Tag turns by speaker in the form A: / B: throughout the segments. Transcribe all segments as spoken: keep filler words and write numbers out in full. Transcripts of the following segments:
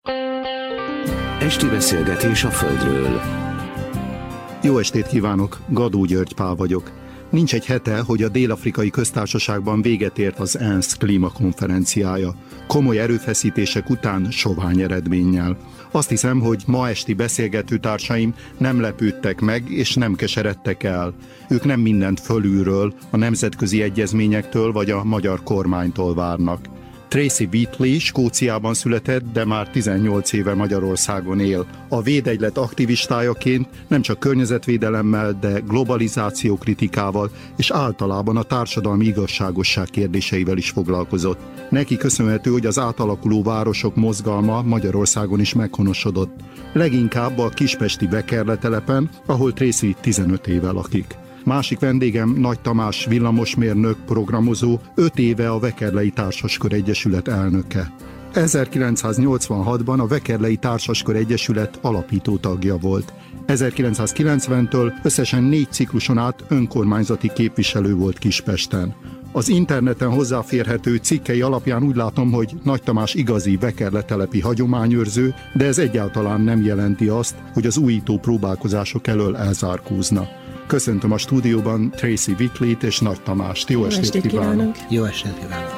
A: Esti beszélgetés a Földről.
B: Jó estét kívánok, Gadó György Pál vagyok. Nincs egy hete, hogy a Dél-Afrikai Köztársaságban véget ért az ENSZ klímakonferenciája. Komoly erőfeszítések után sovány eredménnyel. Azt hiszem, hogy ma esti beszélgető társaim nem lepődtek meg és nem keseredtek el. Ők nem mindent fölülről, a nemzetközi egyezményektől vagy a magyar kormánytól várnak. Tracy Wheatley Skóciában született, de már tizennyolc éve Magyarországon él. A védegylet aktivistájaként nem csak környezetvédelemmel, de globalizáció kritikával és általában a társadalmi igazságosság kérdéseivel is foglalkozott. Neki köszönhető, hogy az átalakuló városok mozgalma Magyarországon is meghonosodott. Leginkább a kispesti Vekerle telepen, ahol Tracy tizenöt éve lakik. Másik vendégem Nagy Tamás villamosmérnök, programozó, öt éve a Vekerlei Társaskör Egyesület elnöke. ezerkilencszáznyolcvanhatban a Vekerlei Társaskör Egyesület alapító tagja volt. ezerkilencszázkilencventől összesen négy cikluson át önkormányzati képviselő volt Kispesten. Az interneten hozzáférhető cikkei alapján úgy látom, hogy Nagy Tamás igazi Vekerle telepi hagyományőrző, de ez egyáltalán nem jelenti azt, hogy az újító próbálkozások elől elzárkózna. Köszöntöm a stúdióban Tracy Wheatley-t és Nagy Tamást. Jó, Jó estét, estét kívánok. kívánok!
C: Jó estét kívánok!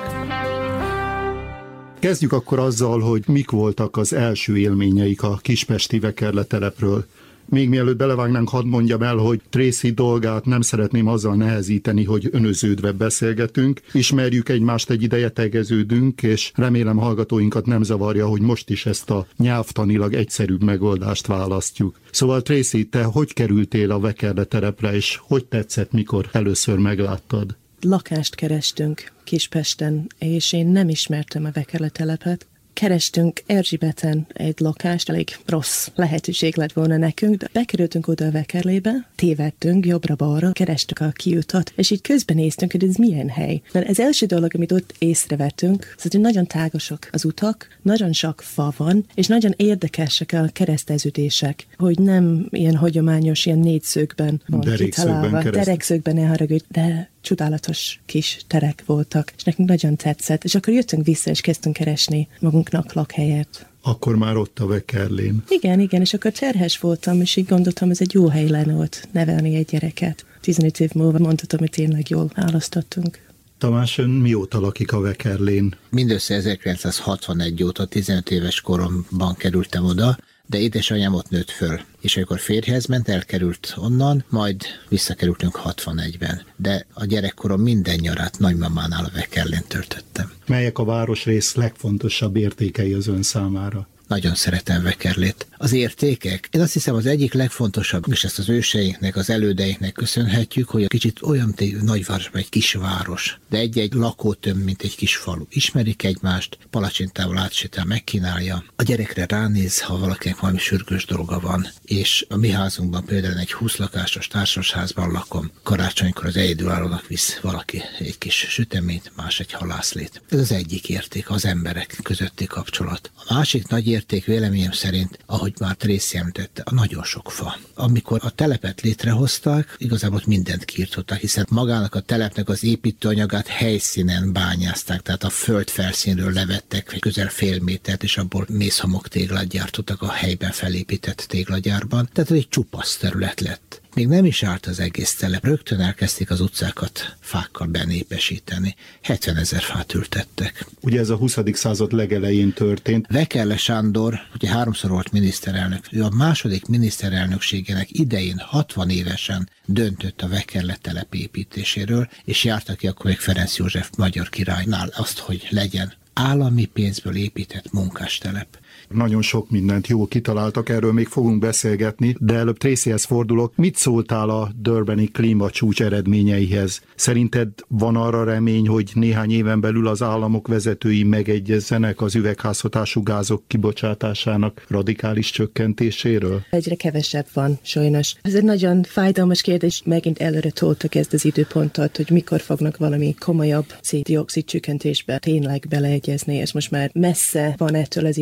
B: Kezdjük akkor azzal, hogy mik voltak az első élményeik a kispesti Vekerle telepről. Még mielőtt belevágnánk, hadd mondjam el, hogy Tracy dolgát nem szeretném azzal nehezíteni, hogy önöződve beszélgetünk. Ismerjük egymást, egy ideje tegeződünk, és remélem hallgatóinkat nem zavarja, hogy most is ezt a nyelvtanilag egyszerűbb megoldást választjuk. Szóval Tracy, te hogy kerültél a Vekerle terepre, és hogy tetszett, mikor először megláttad?
D: Lakást kerestünk Kispesten, és én nem ismertem a Vekerle telepet. Kerestünk Erzsébeten egy lakást, elég rossz lehetőség lett volna nekünk, de bekerültünk oda a Vekerlébe, tévedtünk jobbra-balra, kerestük a kiutat, és így közben néztünk, hogy ez milyen hely. Mert az első dolog, amit ott észrevettünk, az, hogy nagyon tágasak az utak, nagyon sok fa van, és nagyon érdekesek a kereszteződések, hogy nem ilyen hagyományos, ilyen négyszögben van kitalálva, derekszögben ne haragudj, de csodálatos kis terek voltak, és nekünk nagyon tetszett, és akkor jöttünk vissza, és kezdtünk keresni magunknak lakhelyet.
B: Akkor már ott a Vekerlén.
D: Igen, igen, és akkor terhes voltam, és így gondoltam, ez egy jó hely lenne ott nevelni egy gyereket. tizenöt év múlva mondhatom, hogy tényleg jól választottunk.
B: Tamás, ön mióta lakik a Vekerlén?
C: Mindössze ezerkilencszázhatvanegy óta, tizenöt éves koromban kerültem oda, de édesanyám ott nőtt föl. És amikor férjhez ment, elkerült onnan, majd visszakerültünk hatvanegyben. De a gyerekkorom minden nyarát nagymamánál a Vekerlén töltöttem.
B: Melyek a városrész legfontosabb értékei az ön számára?
C: Nagyon szeretem Vekerlét. Az értékek, én azt hiszem az egyik legfontosabb, és ezt az őseinknek, az elődeinknek köszönhetjük, hogy a kicsit olyan, mint egy nagyvárosban egy kis város, de egy-egy lakótömb, mint egy kis falu. Ismerik egymást, palacsintával átsétál, megkínálja. A gyerekre ránéz, ha valakinek valami sürgős dolga van, és a mi házunkban például egy húsz lakásos társasházban lakom. Karácsonykor az egyedülállónak visz valaki egy kis süteményt, más egy halászlét. Ez az egyik érték, az emberek közötti kapcsolat. A másik nagy érték véleményem szerint, ahogy már Tracy említette, a nagyon sok fa. Amikor a telepet létrehozták, igazából mindent kiirtották, hiszen magának a telepnek az építőanyagát helyszínen bányázták, tehát a föld felszínről levettek közel fél métert, és abból mészhamok téglát gyártottak a helyben felépített téglagyárban. Tehát egy csupasz terület lett. Még nem is állt az egész telep. Rögtön elkezdték az utcákat fákkal benépesíteni. hetvenezer fát ültettek.
B: Ugye ez a huszadik század legelején történt.
C: Vekerle Sándor, ugye háromszor volt miniszterelnök, ő a második miniszterelnökségének idején hatvan évesen döntött a Vekerle telep építéséről, és járta ki akkor még Ferenc József magyar királynál azt, hogy legyen állami pénzből épített munkástelep.
B: Nagyon sok mindent jól kitaláltak, erről még fogunk beszélgetni, de előbb Tracyhez fordulok. Mit szóltál a durbani klímacsúcs eredményeihez? Szerinted van arra remény, hogy néhány éven belül az államok vezetői megegyezzenek az üvegházhatású gázok kibocsátásának radikális csökkentéséről?
D: Egyre kevesebb van, sajnos. Ez egy nagyon fájdalmas kérdés. Megint előre toltak ezt az időpontot, hogy mikor fognak valami komolyabb szén-dioxid csökkentésbe tényleg beleegyezni, és most már messze van ettől az időpont,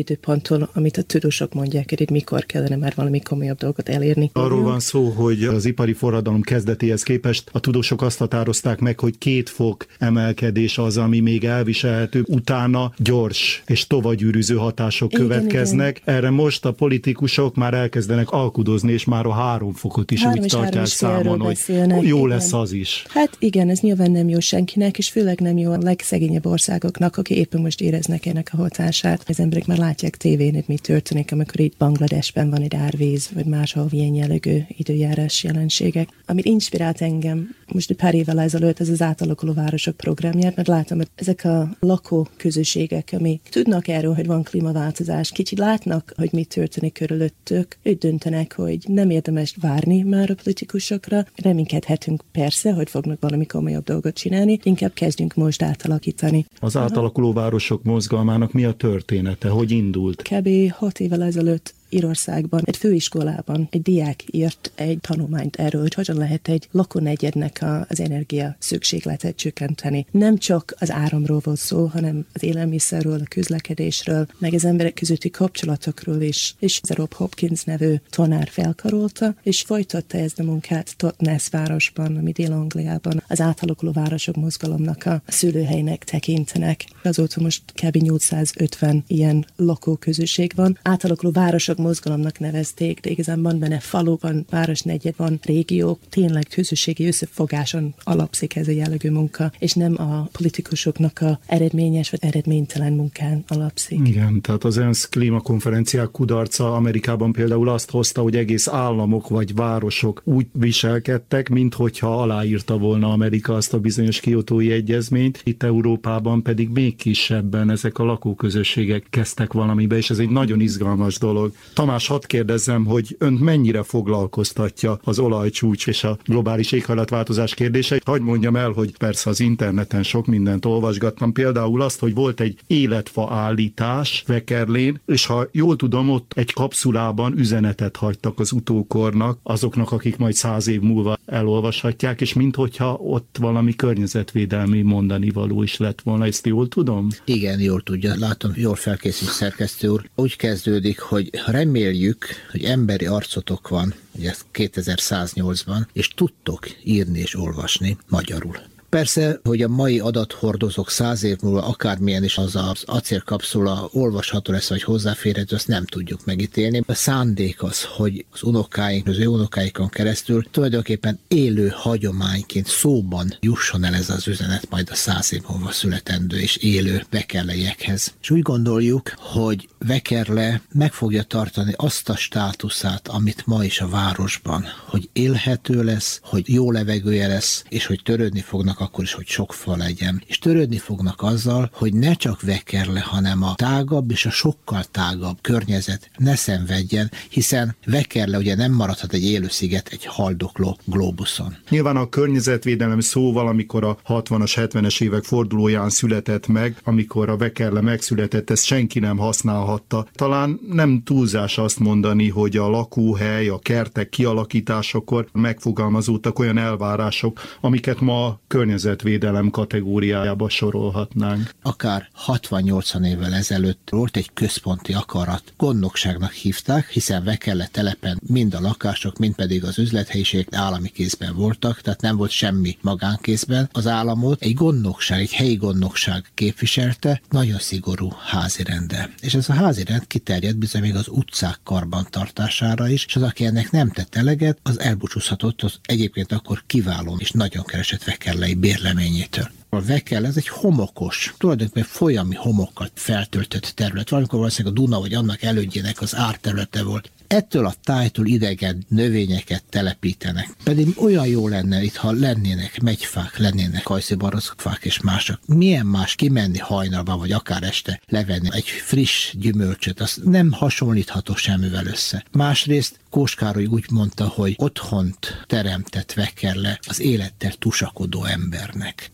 D: attól, amit a tudósok mondják, hogy itt mikor kellene már valami komolyabb dolgot elérni.
B: Arról van szó, hogy az ipari forradalom kezdetéhez képest a tudósok azt határozták meg, hogy két fok emelkedés az, ami még elviselhető. Utána gyors és tovagyűrűző hatások igen, következnek. Igen. Erre most a politikusok már elkezdenek alkudozni, és már a három fokot is három úgy tartják számon, hogy jó igen. lesz az is.
D: Hát igen, ez nyilván nem jó senkinek, és főleg nem jó a legszegényebb országoknak, akik éppen most éreznek ennek a hatását. Az emberek már látják tévén, hogy mi történik, amikor itt Bangladesben van egy árvíz, vagy máshol ilyen jellegű időjárás jelenségek. Amit inspirált engem most egy pár évvel ezelőtt, ez az átalakuló városok programját, mert látom, hogy ezek a lakóközösségek, ami tudnak erről, hogy van klímaváltozás, kicsit látnak, hogy mi történik körülöttük, ők döntenek, hogy nem érdemes várni már a politikusokra. Reménykedhetünk persze, hogy fognak valami komolyabb dolgot csinálni, inkább kezdjünk most átalakítani.
B: Az átalakuló városok mozgalmának mi a története? Hogy indult?
D: Kb. hat évvel ezelőtt Írországban, egy főiskolában egy diák írt egy tanulmányt erről, hogy hogyan lehet egy lakónegyednek a, az energia szükségletet csökkenteni. Nem csak az áramról volt szó, hanem az élelmiszerről, a közlekedésről, meg az emberek közötti kapcsolatokról is. És Rob Hopkins nevű tanár felkarolta, és folytatta ezt a munkát Totnes városban, ami Dél-Angliában az átalakuló városok mozgalomnak a szülőhelynek tekintenek. Azóta most kb. nyolcszázötven ilyen lakóközösség van. Átalakuló városok mozgalomnak nevezték, de igazán van benne falu, van városnegyed, van régió, tényleg közösségi összefogáson alapszik ez a jellegű munka, és nem a politikusoknak a eredményes vagy eredménytelen munkán alapszik.
B: Igen, tehát az ENSZ klímakonferenciák kudarca Amerikában például azt hozta, hogy egész államok vagy városok úgy viselkedtek, minthogyha aláírta volna Amerika azt a bizonyos kiotói egyezményt, itt Európában pedig még kisebben ezek a lakóközösségek kezdtek valamibe, és ez egy nagyon izgalmas dolog. Tamás, hadd kérdezzem, hogy önt mennyire foglalkoztatja az olajcsúcs és a globális éghajlatváltozás kérdése? Hadd mondjam el, hogy persze az interneten sok mindent olvasgattam, például azt, hogy volt egy életfa állítás Vekerlén, és ha jól tudom, ott egy kapszulában üzenetet hagytak az utókornak, azoknak, akik majd száz év múlva elolvashatják, és minthogyha ott valami környezetvédelmi mondani való is lett volna. Ezt jól tudom?
C: Igen, jól tudja. Látom, jól felkészült szerkesztő úr. Úgy kezdődik, hogy reméljük, hogy emberi arcotok van, ugye kétezer-száznyolcban, és tudtok írni és olvasni magyarul. Persze, hogy a mai adathordozók száz év múlva akármilyen is az az acélkapszula olvasható lesz, vagy hozzáférhető, azt nem tudjuk megítélni. A szándék az, hogy az unokáink, az ő unokáikon keresztül tulajdonképpen élő hagyományként szóban jusson el ez az üzenet majd a száz év múlva születendő és élő vekerleiekhez. És úgy gondoljuk, hogy Vekerle meg fogja tartani azt a státuszát, amit ma is a városban, hogy élhető lesz, hogy jó levegője lesz, és hogy törődni fognak akkor is, hogy sok fa legyen. És törődni fognak azzal, hogy ne csak Vekerle, hanem a tágabb és a sokkal tágabb környezet ne szenvedjen, hiszen Vekerle ugye nem maradhat egy élő sziget egy haldokló glóbuszon.
B: Nyilván a környezetvédelem szó valamikor a hatvanas, hetvenes évek fordulóján született meg, amikor a Vekerle megszületett, ezt senki nem használhatta. Talán nem túlzás azt mondani, hogy a lakóhely, a kertek kialakításakor megfogalmazódtak olyan elvárások, amiket ma környezetvédelem kategóriájába sorolhatnánk.
C: Akár hatvan-nyolcvan évvel ezelőtt volt egy központi akarat. Gondnokságnak hívták, hiszen Vekerle telepen mind a lakások, mind pedig az üzlethelyiség állami kézben voltak, tehát nem volt semmi magánkézben. Az államot egy gondnokság, egy helyi gondnokság képviselte, nagyon szigorú házirenddel. És ez a házirend kiterjedt bizony még az utcák karbantartására is, és az, aki ennek nem tett eleget, az elbúcsúzhatott az egyébként akkor kiváló és nagyon keresett vekerlei bérleményétől. A Vekerle ez egy homokos, tulajdonképpen folyami homokkal feltöltött terület. Valamikor valószínűleg a Duna vagy annak elődjének az árterülete volt. Ettől a tájtól idegen növényeket telepítenek. Pedig olyan jó lenne itt, ha lennének megyfák, lennének kajszibarackfák és mások. Milyen más kimenni hajnalban, vagy akár este levenni egy friss gyümölcsöt, az nem hasonlítható semmivel össze. Másrészt Kós Károly úgy mondta, hogy otthont teremtett Vekerle az élettel tusakodó embernek. Tényleg ott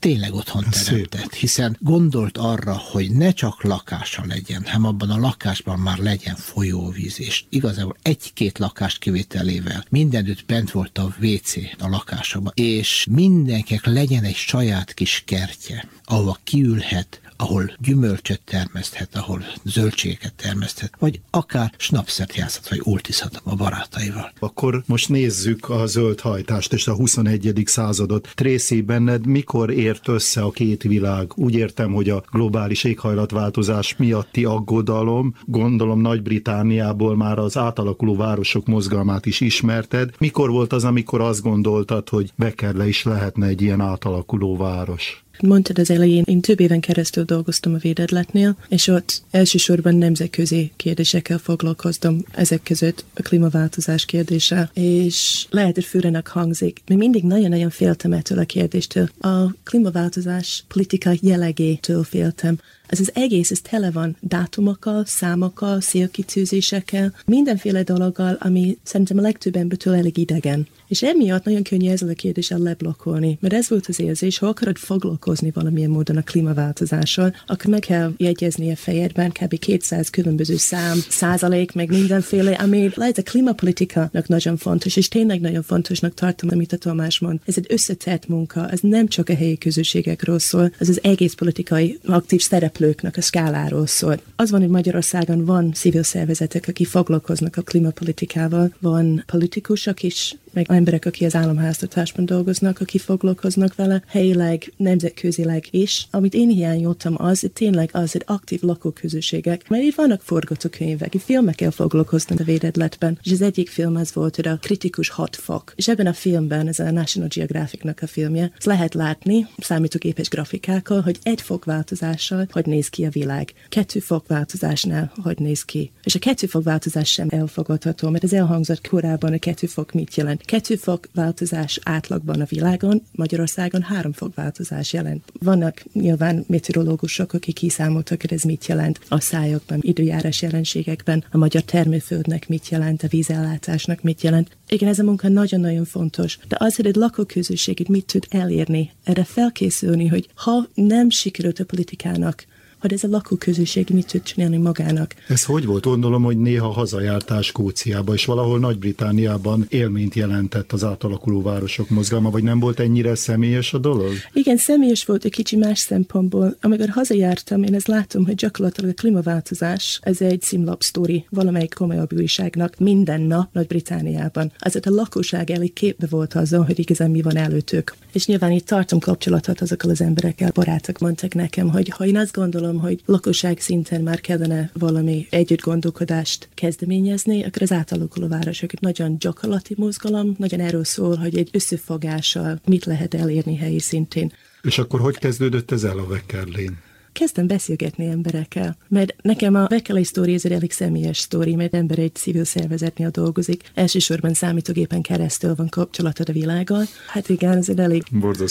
C: otthon teremtett, hiszen gondolt arra, hogy ne csak lakása legyen, hanem abban a lakásban már legyen folyóvíz, és igazából egy-két lakás kivételével mindenütt bent volt a vé cé a lakásokban, és mindenkinek legyen egy saját kis kertje, ahova kiülhet, ahol gyümölcsöt termeszthet, ahol zöldségeket termeszthet, vagy akár snapszert játszhat, vagy ultizhat a barátaival.
B: Akkor most nézzük a zöld hajtást és a huszonegyedik századot. Tracy, benned mikor ért össze a két világ? Úgy értem, hogy a globális éghajlatváltozás miatti aggodalom, gondolom Nagy-Britanniából már az átalakuló városok mozgalmát is ismerted. Mikor volt az, amikor azt gondoltad, hogy Beckerle is lehetne egy ilyen átalakuló város?
D: Mondtad az elején, én több éven keresztül dolgoztam a Védetletnél, és ott elsősorban nemzetközi kérdésekkel foglalkoztam, ezek között a klímaváltozás kérdése, és lehet, hogy furcsának hangzik, mert mindig nagyon-nagyon féltem ettől a kérdéstől. A klímaváltozás politika jellegétől féltem. Ez az egész, ez tele van dátumokkal, számokkal, célkitűzésekkel, mindenféle dologgal, ami szerintem a legtöbb embertől elég idegen. És emiatt nagyon könnyű ezzel a kérdéssel leblokkolni, mert ez volt az érzés, ha akarod foglalkozni valamilyen módon a klímaváltozással, akkor meg kell jegyezni a fejedben kb. kétszáz különböző szám, százalék, meg mindenféle, ami lehet a klímapolitikának nagyon fontos, és tényleg nagyon fontosnak tartom, amit a Tamás mond. Ez egy összetett munka, ez nem csak a helyi közösségekről szól, ez az egész politikai aktív szereplőknek a skáláról szól. Az van, hogy Magyarországon van civil szervezetek, akik foglalkoznak a klímapolitikával, van politikusok is, meg emberek, akik az államháztartásban dolgoznak, akik foglalkoznak vele, helyileg, nemzetközileg is. Amit én hiányoltam az, tényleg az, hogy aktív lakóközösségek, mert itt vannak forgatókönyvek, itt filmekkel foglalkoznak a Védetletben, és az egyik film az volt, hogy a kritikus hat fok. És ebben a filmben, ez a National Geographicnak a filmje, ezt lehet látni számítógépes grafikákkal, hogy egy fok változással hogy néz ki a világ. Kettő fok változásnál hogy néz ki. És a kettő fok változás sem elfogadható, mert ez elhangzott korábban, a kettő fok mit jelent. Kettő fok változás átlagban a világon, Magyarországon három fok változás jelent. Vannak nyilván meteorológusok, akik kiszámoltak, hogy ez mit jelent a szájokban, időjárás jelenségekben, a magyar termőföldnek mit jelent, a vízellátásnak mit jelent. Igen, ez a munka nagyon-nagyon fontos, de az, hogy egy lakóközösség itt mit tud elérni, erre felkészülni, hogy ha nem sikerült a politikának, hogy ez a lakóközösség mit tud csinálni magának.
B: Ez hogy volt? Gondolom, hogy néha hazajártál Skóciába, és valahol Nagy-Britanniában élményt jelentett az átalakuló városok mozgalma, vagy nem volt ennyire személyes a dolog?
D: Igen, személyes volt egy kicsi más szempontból. Amikor hazajártam, én ezt látom, hogy gyakorlatilag a klímaváltozás, ez egy címlap sztori valamelyik komolyabb újságnak minden nap Nagy-Britanniában. Azért a lakosság elég képbe volt azzal, hogy igazán mi van előttük. És nyilván itt tartom kapcsolatot azokkal az emberekkel, barátok mondtak nekem, hogy ha én azt gondolom, hogy lakosság szinten már kellene valami együtt gondolkodást kezdeményezni, akkor az átalakuló városok nagyon gyakorlati mozgalom, nagyon erről szól, hogy egy összefogással mit lehet elérni helyi szintén.
B: És akkor hogy kezdődött ez el a Beckerlén?
D: Kezdtem beszélgetni emberekkel, mert nekem a Beckerle sztori ez egy elég személyes sztori, mert ember egy civil szervezetnél dolgozik, elsősorban számítógépen keresztül van kapcsolatod a világgal. Hát igen, ez egy elég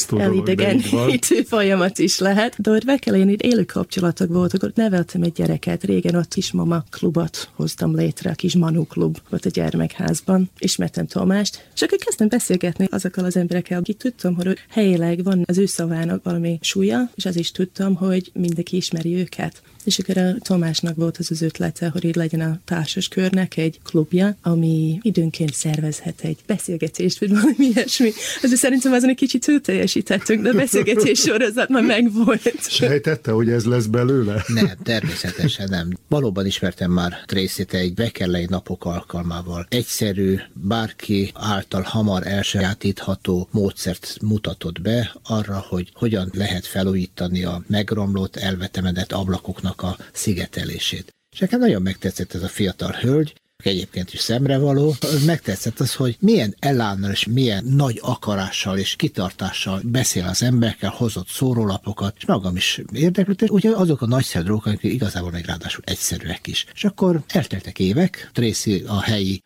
D: elidegenítő folyamat is lehet, de ott Beckerlén itt élő kapcsolatok voltak, ott neveltem egy gyereket, régen ott kismama klubot hoztam létre, a kis Manu klub volt a gyermekházban, ismertem Tamást, és akkor kezdtem beszélgetni azokkal az emberekkel, akik tudtam, hogy helyileg van az ő szavának valami súlya, és az is tudtam, hogy mindenki ismeri őket. És akkor a Tamásnak volt az az ötlete, hogy így legyen a társas körnek egy klubja, ami időnként szervezhet egy beszélgetést, vagy valami ilyesmi. Azért szerintem azon egy kicsit túl teljesítettünk, de a beszélgetés sorozat már megvolt.
B: Sejtette, hogy ez lesz belőle?
C: Nem, természetesen nem. Valóban ismertem már Tracyt egy Beckerle napok alkalmával. Egyszerű, bárki által hamar elsajátítható módszert mutatott be arra, hogy hogyan lehet felújítani a megromlott, elvetemedett ablakoknak a szigetelését. És nekem nagyon megtetszett ez a fiatal hölgy, egyébként is szemrevaló. Megtetszett az, hogy milyen elánnal és milyen nagy akarással és kitartással beszél az emberekkel, hozott szórólapokat, és magam is érdeklődött, ugye azok a nagyszerű dolgok, amik igazából még ráadásul egyszerűek is. És akkor elteltek évek, Tracy a helyi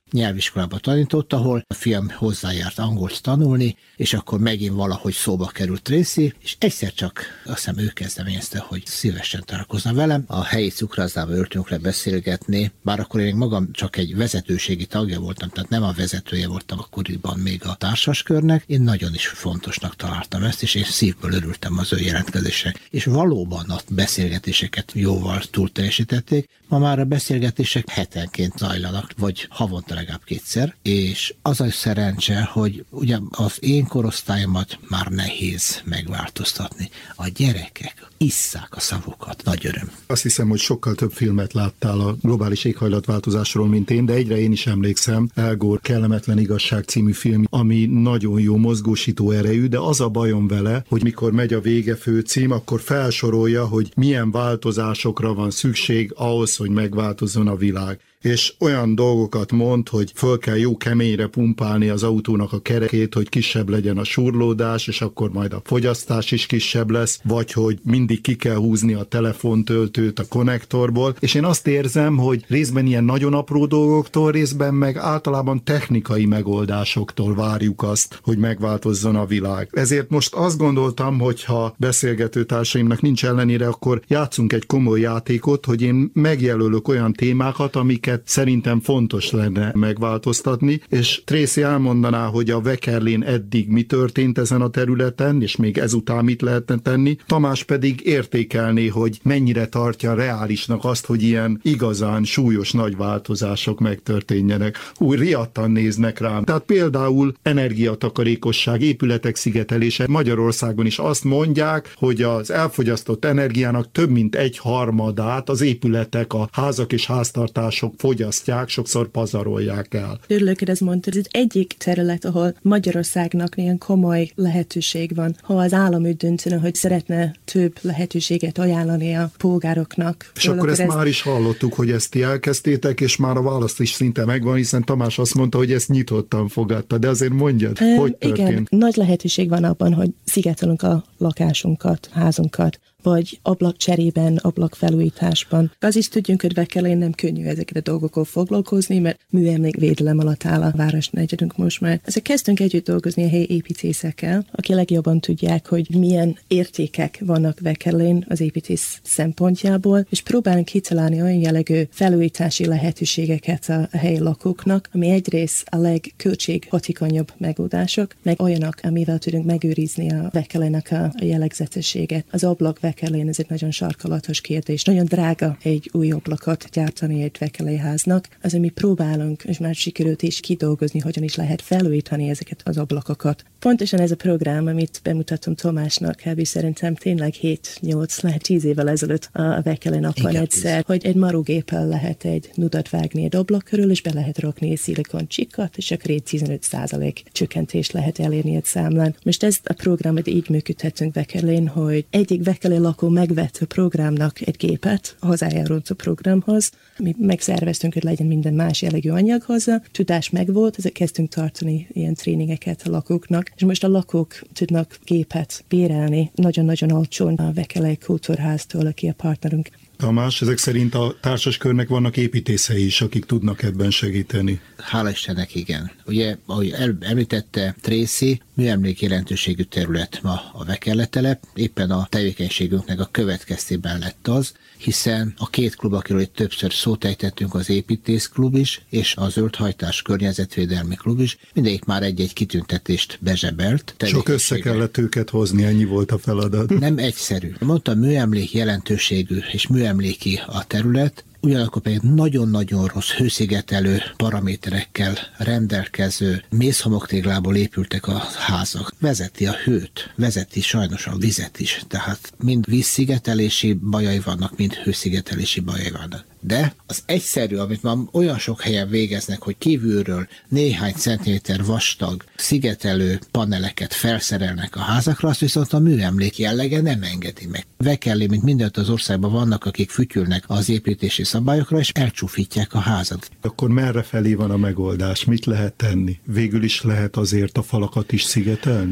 C: nyelviskolába tanított, ahol a fiam hozzájárt angolt tanulni, és akkor megint valahogy szóba került Tracy, és egyszer csak azt hiszem ő kezdeményezte, hogy szívesen találkozna velem. A helyi cukrászdába öltünk le beszélgetni, bár akkor én magam csak egy vezetőségi tagja voltam, tehát nem a vezetője voltam akkoriban még a társaskörnek. Én nagyon is fontosnak találtam ezt, és én szívből örültem az ő jelentkezésre. És valóban a beszélgetéseket jóval túl teljesítették. Ma már a beszélgetések hetenként zajlanak, vagy havonta legalább kétszer, és az a szerencse, hogy ugye az én korosztályomat már nehéz megváltoztatni. A gyerekek isszák a szavukat. Nagy öröm.
B: Azt hiszem, hogy sokkal több filmet láttál a globális éghajlatváltozásról, mint én, de egyre én is emlékszem. Al Gore Kellemetlen igazság című film, ami nagyon jó mozgósító erejű, de az a bajom vele, hogy mikor megy a vége főcím, akkor felsorolja, hogy milyen változásokra van szükség ahhoz, hogy megváltozzon a világ. És olyan dolgokat mond, hogy föl kell jó keményre pumpálni az autónak a kerekét, hogy kisebb legyen a surlódás, és akkor majd a fogyasztás is kisebb lesz, vagy hogy mindig ki kell húzni a telefontöltőt a konnektorból. És én azt érzem, hogy részben ilyen nagyon apró dolgoktól, részben meg általában technikai megoldásoktól várjuk azt, hogy megváltozzon a világ. Ezért most azt gondoltam, hogy ha beszélgető társaimnak nincs ellenére, akkor játszunk egy komoly játékot, hogy én megjelölök olyan témákat, amiket szerintem fontos lenne megváltoztatni, és Tracy elmondaná, hogy a Vekerlén eddig mi történt ezen a területen, és még ezután mit lehetne tenni. Tamás pedig értékelné, hogy mennyire tartja reálisnak azt, hogy ilyen igazán súlyos nagy változások megtörténjenek. Úgy riadtan néznek rám. Tehát például energiatakarékosság, épületek szigetelése. Magyarországon is azt mondják, hogy az elfogyasztott energiának több mint egy harmadát az épületek, a házak és háztartások fogyasztják, sokszor pazarolják el.
D: Örülök, hogy ezt mondtad, ez egyik terület, ahol Magyarországnak ilyen komoly lehetőség van, ha az állam úgy döntene, hogy szeretne több lehetőséget ajánlani a polgároknak.
B: És akkor ezt ez... már is hallottuk, hogy ezt ti elkezdtétek, és már a választ is szinte megvan, hiszen Tamás azt mondta, hogy ezt nyitottan fogadta, de azért mondjad, um, hogy történt?
D: Igen, nagy lehetőség van abban, hogy szigetelünk a lakásunkat, házunkat, vagy ablakcserében, ablakfelújításban. Az is tudjunk, hogy Vekerlén nem könnyű ezeket a dolgokkal foglalkozni, mert műemlékvédelem alatt áll a városnegyedünk most már. Ezért kezdtünk együtt dolgozni a helyi építészekkel, akik legjobban tudják, hogy milyen értékek vannak Vekerlén az építész szempontjából, és próbálunk kitalálni olyan jellegű felújítási lehetőségeket a helyi lakóknak, ami egyrészt a legköltséghatékonyabb megoldások, meg olyanok, amivel tudunk megőrizni a Vekerlének a jellegzetességet. Az ablak Vekerlén, ez egy nagyon sarkalatos kérdés. Nagyon drága egy új ablakot gyártani egy Vekerlé háznak. Azért mi próbálunk, és már sikerült is kidolgozni, hogyan is lehet felújítani ezeket az ablakokat. Pontosan ez a program, amit bemutatom Tamásnak, kb. Szerintem tényleg hét-nyolc, lehet tíz évvel ezelőtt a Vekerlén napon egyszer, hogy egy marugéppel lehet egy nudat vágni egy ablak körül, és be lehet rakni egy szilikon csikkat, és akkor egy tizenöt százalék csökkentést lehet elérni egy számlán. Most ezt a programot így működhetünk Vekerlén, hogy egyik Vekerlé lakó megvett a programnak egy gépet, hozzájárult a programhoz. Mi megszerveztünk, hogy legyen minden más jellegű anyag hozzá. Tudás megvolt, ezért kezdtünk tartani ilyen tréningeket a lakóknak, és most a lakók tudnak gépet bérelni nagyon-nagyon olcsón a Vekerlé Kultúrháztól, aki a partnerünk.
B: Tamás, ezek szerint a társaskörnek vannak építészei is, akik tudnak ebben segíteni.
C: Hála Istennek, igen. Ugye, ahogy el, említette Tracy, műemlék jelentőségű terület ma a Vekerlé telep, éppen a tevékenységünknek a következtében lett az, hiszen a két klub, akiről itt többször szót ejtettünk, az építészklub is, és a Zöldhajtás környezetvédelmi klub is, mindegyik már egy-egy kitüntetést bezsebelt.
B: Sok össze kellett őket hozni, ennyi volt a feladat.
C: Nem egyszerű. Mondtam, műemlék jelentőségű és műemléki a terület, ugyanakkor pedig nagyon-nagyon rossz hőszigetelő paraméterekkel rendelkező mészhomokteglából épültek a házak. Vezeti a hőt, vezeti sajnos a vizet is, tehát mind vízszigetelési bajai vannak, mind hőszigetelési bajai vannak. De az egyszerű, amit már olyan sok helyen végeznek, hogy kívülről néhány centiméter vastag szigetelő paneleket felszerelnek a házakra, azt viszont a műemlék jellege nem engedi meg. Vekerlé, mint mindent az országban vannak, akik fütyülnek az építési szabályokra, és elcsúfítják a házat.
B: Akkor merre felé van a megoldás? Mit lehet tenni? Végül is lehet azért a falakat is szigetelni?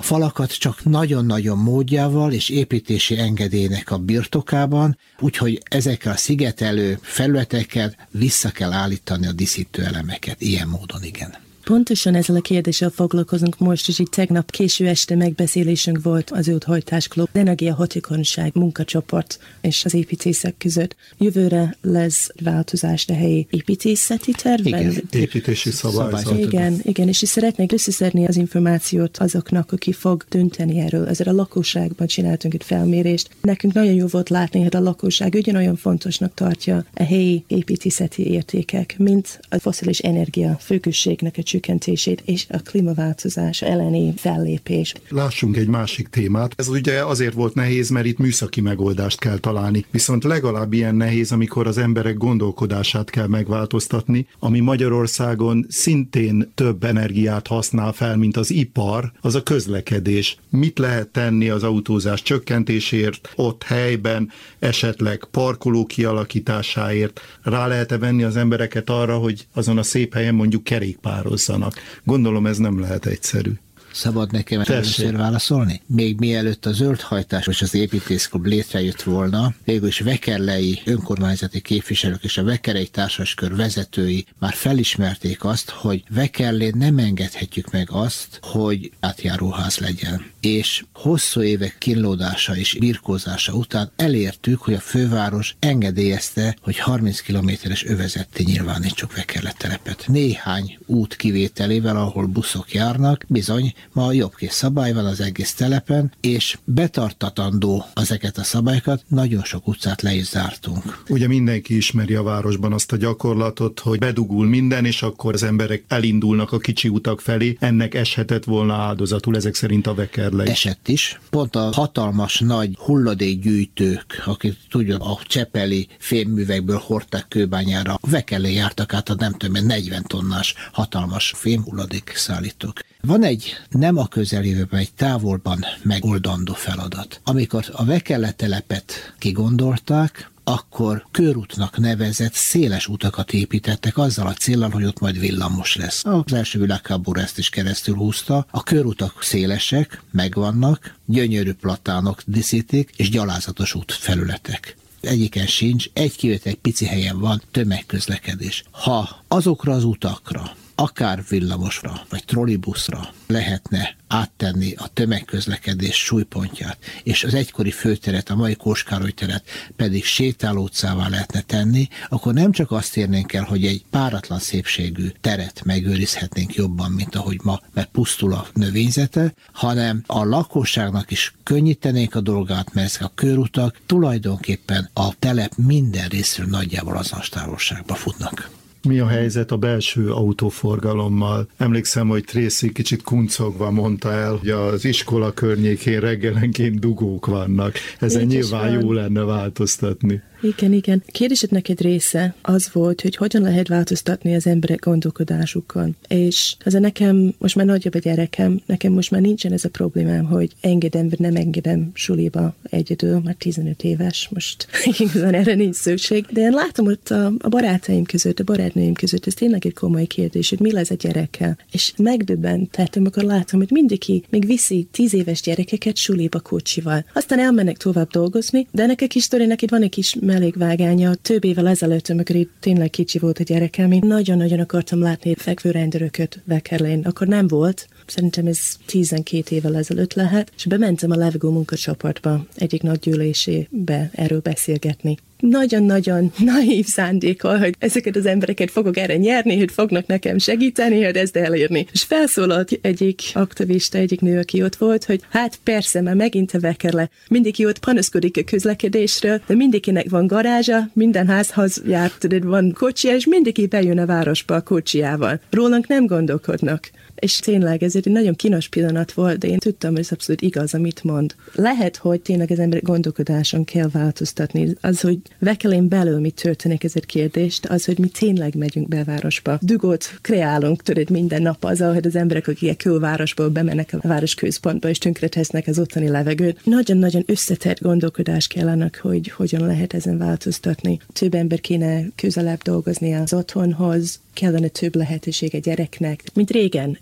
C: a falakat csak nagyon-nagyon módjával és építési engedélynek a birtokában, úgyhogy ezekkel a szigetelő felületekkel vissza kell állítani a díszítő elemeket. Ilyen módon igen.
D: Pontosan ezzel a kérdéssel foglalkozunk most, és így tegnap késő este megbeszélésünk volt az Úthajtás Klub, energiahatékonyság munkacsoport és az építészek között. Jövőre lesz változás a helyi építészeti tervben.
B: Igen, építési szabályzat.
D: Igen, igen, és szeretnék összeszedni az információt azoknak, aki fog dönteni erről. Ezért a lakosságban csináltunk egy felmérést. Nekünk nagyon jó volt látni, hogy a lakosság ugyanolyan fontosnak tartja a helyi építészeti értékek, mint a fosszilis energia függőségnek a csökkentését és a klímaváltozás elleni fellépés.
B: Lássunk egy másik témát. Ez ugye azért volt nehéz, mert itt műszaki megoldást kell találni. Viszont legalább ilyen nehéz, amikor az emberek gondolkodását kell megváltoztatni, ami Magyarországon szintén több energiát használ fel, mint az ipar, az a közlekedés. Mit lehet tenni az autózás csökkentésért, ott helyben, esetleg parkoló kialakításáért? Rá lehet-e venni az embereket arra, hogy azon a szép helyen mondjuk kerékpározzanak? Gondolom ez nem lehet egyszerű.
C: Szabad nekem először válaszolni? Még mielőtt a zöldhajtás és az építészklub létrejött volna, végülis vekerlei önkormányzati képviselők és a vekerlei társaskör vezetői már felismerték azt, hogy Vekerlén nem engedhetjük meg azt, hogy átjáróház legyen. És hosszú évek kínlódása és birkózása után elértük, hogy a főváros engedélyezte, hogy harminc kilométeres övezetté nyilvánítsuk Vekerle telepet. Néhány út kivételével, ahol buszok járnak, bizony ma jobbkész szabály van az egész telepen, és betartatandó ezeket a szabályokat, nagyon sok utcát le is zártunk.
B: Ugye mindenki ismeri a városban azt a gyakorlatot, hogy bedugul minden, és akkor az emberek elindulnak a kicsi utak felé. Ennek eshetett volna áldozatul, ezek szerint a Vekerle is.
C: Esett is. Pont a hatalmas nagy hulladékgyűjtők, akik tudja, a csepeli fémművekből hordták Kőbányára, Vekerlén jártak át a nem több negyven tonnás hatalmas fémhulladék szállítók. Van egy nem a közeljövőben, egy távolban megoldandó feladat. Amikor a Vekerle telepet kigondolták, akkor körútnak nevezett széles utakat építettek azzal a céllal, hogy ott majd villamos lesz. Az első világháború ezt is keresztül húzta. A körutak szélesek, megvannak, gyönyörű platánok díszítik, és gyalázatos útfelületek. Egyiken sincs, egy kivétel, egy pici helyen van tömegközlekedés. Ha azokra az utakra, akár villamosra, vagy trollibuszra lehetne áttenni a tömegközlekedés súlypontját, és az egykori főteret, a mai Kós Károly teret pedig sétáló utcává lehetne tenni, akkor nem csak azt érnénk el, hogy egy páratlan szépségű teret megőrizhetnénk jobban, mint ahogy ma, mert pusztul a növényzete, hanem a lakosságnak is könnyítenénk a dolgát, mert ezek a körutak tulajdonképpen a telep minden részről nagyjából azonos távolságba futnak.
B: Mi a helyzet a belső autóforgalommal? Emlékszem, hogy Tracy kicsit kuncogva mondta el, hogy az iskola környékén reggelenként dugók vannak. Ezen nyilván jó lenne változtatni.
D: Igen, igen. A kérdésednek egy része az volt, hogy hogyan lehet változtatni az emberek gondolkodásukon. És ez nekem, most már nagyobb a gyerekem, nekem most már nincsen ez a problémám, hogy engedem, vagy nem engedem suliba egyedül, már tizenöt éves, most igazán erre nincs szükség. De én látom ott a, a barátaim között, a barátnőim között, ez tényleg egy komoly kérdés, hogy mi lesz a gyerekkel. És megdöbbentem, amikor látom, hogy mindenki még viszi tíz éves gyerekeket suliba kocsival. Aztán elmennek tovább dolgozni, de ennek a kis sztorinak itt van egy kis mellékvágánya. Több évvel ezelőtt, amikor itt tényleg kicsi volt a gyerekem, én nagyon-nagyon akartam látni fekvő rendőröket Vekerlén. Akkor nem volt. Szerintem ez tizenkét évvel ezelőtt lehet, és bementem a levegő munkacsoportba egyik nagy gyűlésébe erről beszélgetni. Nagyon-nagyon naív szándékkal, hogy ezeket az embereket fogok erre nyerni, hogy fognak nekem segíteni, hogy ezt elérni. És felszólalt egyik aktivista, egyik nő, aki ott volt, hogy hát persze, már megint a Vekerle. Mindenki ott panaszkodik a közlekedésről, de mindenkinek van garázsa, minden házhoz jár, tudod, van kocsia, és mindenki bejön a városba a kocsiával. Rólunk nem gondolkodnak. És tényleg ez egy nagyon kínos pillanat volt, de én tudtam, hogy ez abszolút igaz, amit mond. Lehet, hogy tényleg az emberek gondolkodáson kell változtatni. Az, hogy Vekerlén belül mi történik, ez egy kérdést, az, hogy mi tényleg megyünk belvárosba. Dugót kreálunk, tudod, minden nap azzal, hogy az emberek, akik a külvárosból bemennek a város központba, és tönkretesznek az ottani levegőt. Nagyon-nagyon összetett gondolkodás kell annak, hogy hogyan lehet ezen változtatni. Több ember kéne közelebb dolgozni az otthonhoz, kellene több lehetőség a gyereknek. Mint régen. Én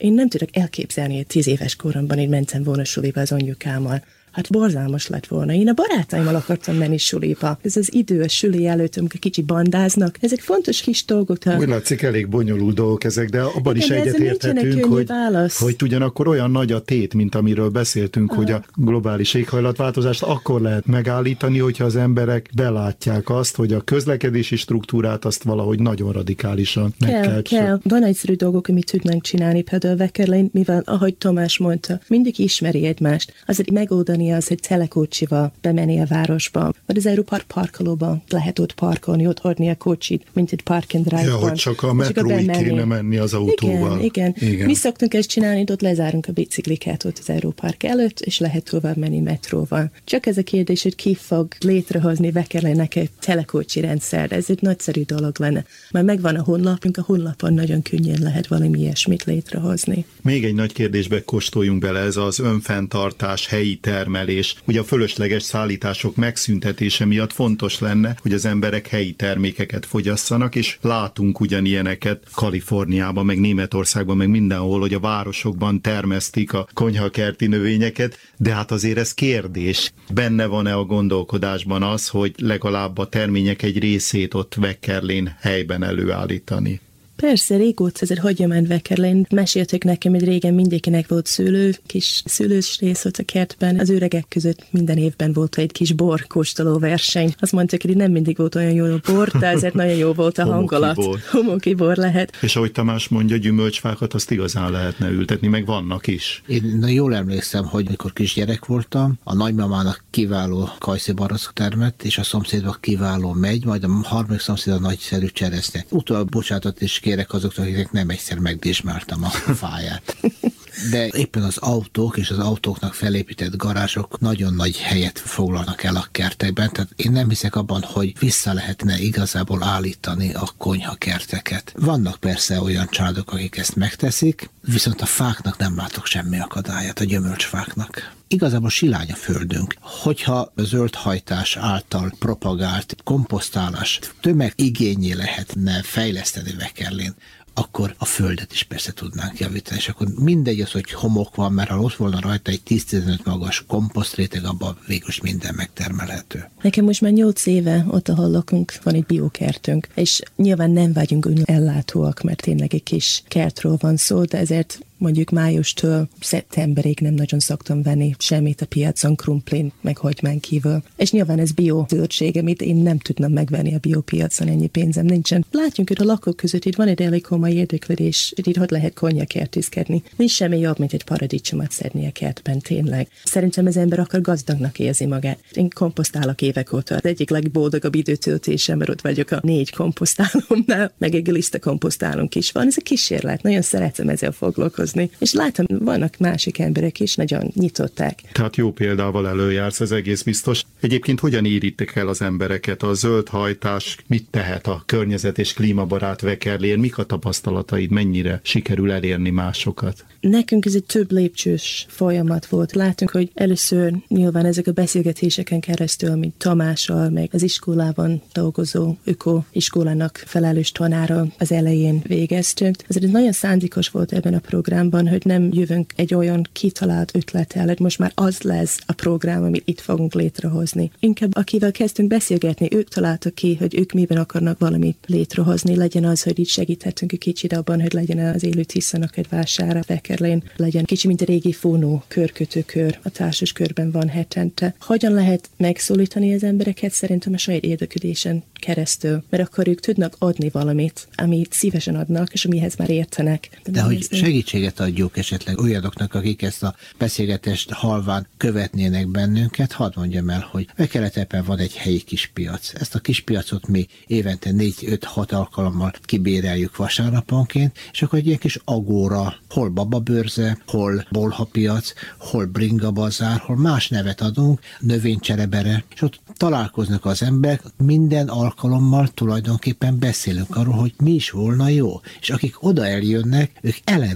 D: Én nem tudok elképzelni, hogy tíz éves koromban én mentem volna suliba az anyukámmal. Hát borzalmas lett volna. Én a barátaimmal akartam menni suliba. Ez az idő a suli előtt, amikor kicsi bandáznak. Ezek fontos kis dolgok. A...
B: Úgy látszik, elég bonyolult dolgok ezek, de abban igen, is egyetérthetünk, hogy, hogy ugyanakkor olyan nagy a tét, mint amiről beszéltünk, aha, hogy a globális éghajlatváltozást akkor lehet megállítani, hogyha az emberek belátják azt, hogy a közlekedési struktúrát azt valahogy nagyon radikálisan meg kell. Kell, kell.
D: Van egyszerű dolgok, amit tudnánk csinálni, például Wekerlén, mivel, ahogy Tamás mondta, mindig ismeri egymást. Azért megoldani az, hogy telekocsival bemenni a városba, vagy az Európark parkolóban lehet ott parkolni, ott adni a kocsit, mint egy park and drive-ban.
B: Ja, hogy csak a metróig kéne menni az autóval.
D: Igen, igen, igen. Mi szoktunk ezt csinálni, ott lezárunk a bicikliket ott az Európark előtt, és lehet tovább menni metróval. Csak ez a kérdés, hogy ki fog létrehozni Wekerlének egy telekocsi rendszer. Ez egy nagyszerű dolog lenne. Már megvan a honlapunk, a honlapon nagyon könnyen lehet valami ilyesmit létrehozni.
B: Még egy nagy kérdésbe kóstoljunk bele, ez az önfenntartás, helyi termelés. Ugye a fölösleges szállítások megszüntetése miatt fontos lenne, hogy az emberek helyi termékeket fogyasszanak, és látunk ugyanilyeneket Kaliforniában, meg Németországban, meg mindenhol, hogy a városokban termesztik a konyhakerti növényeket, de hát azért ez kérdés. Benne van-e a gondolkodásban az, hogy legalább a termények egy részét ott Wekerlén helyben előállítani?
D: Persze, régóta ez egy hagyomány Wekerlén. Meséltek nekem, hogy régen mindenkinek volt szőlő, kis szőlős rész ott a kertben. Az öregek között minden évben volt egy kis bor kóstoló verseny. Azt mondták, hogy nem mindig volt olyan jó a bor, de ezért nagyon jó volt a hangulat. Homoki bor lehet.
B: És ahogy Tamás mondja, gyümölcsfákat azt igazán lehetne ültetni, meg vannak is.
C: Én na, jól emlékszem, hogy mikor kisgyerek voltam, a nagymamának kiváló kajszibarack termett, és a szomszédban kiváló megy, majd a harmadik szomszéd a nagyszerű cseresznye. Utóbb bocsátat is kérek azoknak, akiknek nem egyszer megdésmáltam a fáját. De éppen az autók és az autóknak felépített garázsok nagyon nagy helyet foglalnak el a kertekben, tehát én nem hiszek abban, hogy vissza lehetne igazából állítani a konyhakerteket. Vannak persze olyan családok, akik ezt megteszik, viszont a fáknak nem látok semmi akadályát, a gyümölcsfáknak. Igazából silány a földünk. Hogyha a zöldhajtás által propagált komposztálás tömegigényé lehetne fejleszteni Wekerlén, akkor a földet is persze tudnánk javítani, és akkor mindegy az, hogy homok van, mert ha ott volna rajta egy tíz-tizenöt magas komposztréteg, abban végül minden megtermelhető.
D: Nekem most már nyolc éve ott, ahol lakunk, van egy biokertünk, és nyilván nem vagyunk ellátóak, mert tényleg egy kis kertről van szó, de ezért mondjuk májustól szeptemberig nem nagyon szoktam venni semmit a piacon, krumplin, meg hagymán kívül. És nyilván ez bio zöldség, amit én nem tudnám megvenni a biopiacon, ennyi pénzem nincsen. Látjunk, hogy a lakók között itt van egy elég komoly érdeklődés, hogy itt hogy lehet konyhakertészkedni. Nincs semmi jobb, mint egy paradicsomot szedni a kertben, tényleg. Szerintem az ember akar gazdagnak érzi magát. Én komposztálok évek óta. Az egyik legboldogabb időtöltésem, mert ott vagyok a négy komposztálomnál, meg egy gliszta komposztálunk is van. Ez a kísérlet, nagyon szeretem ezzel foglalkozni. És látom, vannak másik emberek is, nagyon nyitották.
B: Tehát jó példával előjársz, ez egész biztos. Egyébként hogyan érítek el az embereket? A zöldhajtás mit tehet a környezet és klímabarát Wekerlén? Mik a tapasztalataid? Mennyire sikerül elérni másokat?
D: Nekünk ez egy több lépcsős folyamat volt. Látunk, hogy először nyilván ezek a beszélgetéseken keresztül, mint Tamással, meg az iskolában dolgozó ökoiskolának felelős tanára az elején végeztünk. Ezért ez nagyon szándékos volt ebben a programban, hogy nem jövünk egy olyan kitalált ötlettel, hogy most már az lesz a program, amit itt fogunk létrehozni. Inkább akivel kezdtünk beszélgetni, ők találtak ki, hogy ők miben akarnak valamit létrehozni, legyen az, hogy itt segítettünk egy kicsit abban, hogy legyen az élő Tiszanak egy vására Wekerlén, legyen kicsi, mint a régi fónó körkötőkör, a társas körben van hetente. Hogyan lehet megszólítani az embereket? Szerintem a saját érdeklődésen keresztül, mert akkor ők tudnak adni valamit, amit szívesen adnak, és amihez már értenek.
C: De, De hogy segítséget adjuk esetleg olyanoknak, akik ezt a beszélgetést halván követnének bennünket, hadd mondjam el, hogy Wekerletepen van egy helyi kispiac. Ezt a kispiacot mi évente négy-öt-hat alkalommal kibéreljük vasárnaponként, és akkor egy ilyen kis agóra, hol bababőrze, hol bolhapiac, hol bringabazár, hol más nevet adunk, növénycserebere, és ott találkoznak az emberek, minden alkalommal tulajdonképpen beszélünk arról, hogy mi is volna jó. És akik oda eljönnek, ők eleve már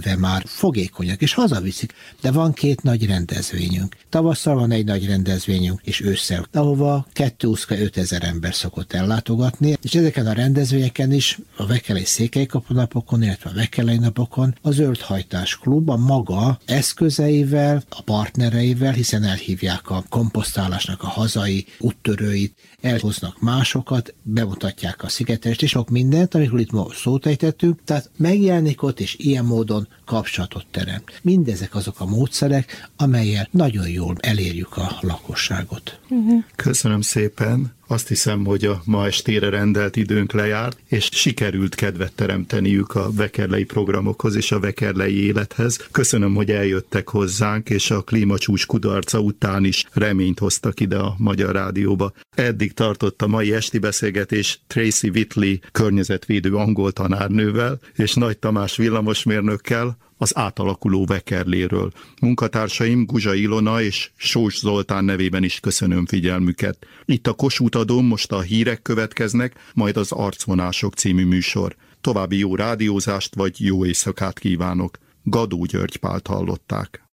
C: már fogékonyak, és hazaviszik. De van két nagy rendezvényünk. Tavasszal van egy nagy rendezvényünk, és ősszel, ahova kétszáz-ötezer ember szokott ellátogatni, és ezeken a rendezvényeken is, a Vekelei Székelykapu napokon, illetve a Vekelei napokon a Zöldhajtás Klub a maga eszközeivel, a partnereivel, hiszen elhívják a komposztálásnak a hazai úttörőit, elhoznak másokat, bemutatják a szigetest, és sok mindent, amikor itt ma szót ejtettünk, tehát megjelenik ott, és ilyen módon kapcsolatot teremt. Mindezek azok a módszerek, amellyel nagyon jól elérjük a lakosságot.
B: Uh-huh. Köszönöm szépen. Azt hiszem, hogy a ma estére rendelt időnk lejárt, és sikerült kedvet teremteniük a vekerlei programokhoz és a vekerlei élethez. Köszönöm, hogy eljöttek hozzánk, és a klímacsúcs kudarca után is reményt hoztak ide a Magyar Rádióba. Eddig tartott a mai esti beszélgetés Tracy Whitley környezetvédő angol tanárnővel, és Nagy Tamás villamosmérnökkel, az átalakuló Vekerléről. Munkatársaim Guzsa Ilona és Sós Zoltán nevében is köszönöm figyelmüket. Itt a Kossuth Dóm, most a hírek következnek, majd az Arcvonások című műsor. További jó rádiózást vagy jó éjszakát kívánok. Gadó György Pált hallották.